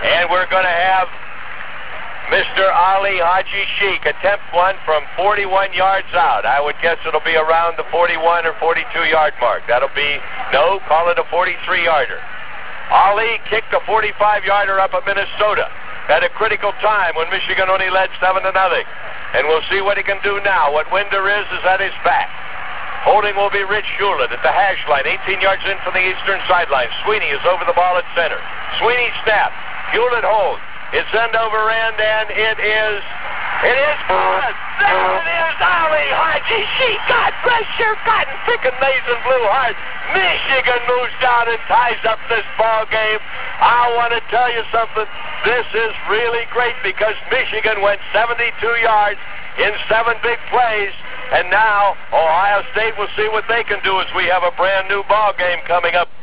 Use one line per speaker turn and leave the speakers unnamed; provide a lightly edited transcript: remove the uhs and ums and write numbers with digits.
And we're going to have Mr. Ali Haji Sheikh attempt one from 41 yards out. I would guess it'll be around the 41 or 42-yard mark. That'll be, no, call it a 43-yarder. Ali kicked a 45-yarder up at Minnesota at a critical time when Michigan only led 7-0. And we'll see what he can do now. What Winder is at his back. Holding will be Rich Hewlett at the hash line, 18 yards in from the eastern sideline. Sweeney is over the ball at center. Sweeney snap. Hewlett holds. It's end over end, and it is good. There it is, Ali Haji Sheikh. God bless your cotton picking Mason Blue Heart. Michigan moves down and ties up this ball game. I want to tell you something. This is really great because Michigan went 72 yards in 7 big plays. And now Ohio State will see what they can do as we have a brand new ball game coming up.